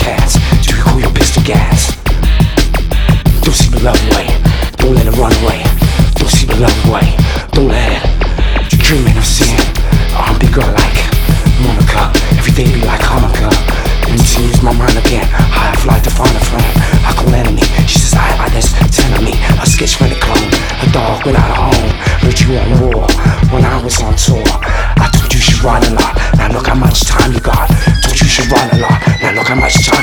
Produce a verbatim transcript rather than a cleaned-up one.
pass. Do you cool your pistol gas? Don't see the love away. Don't let it run away. Don't see the love away. Don't let it. You're dreaming of seeing a humpy girl like Monica. Every day be like Hanukkah. And to use my mind again. High fly to find a friend. I call enemy. She says I, I that's ten of me. A schizophrenic clone. A dog without a home. Heard you on war when I was on tour. I told you you should ride a lot. Now look how much time you got. Told you you should ride a lot. Now look how much time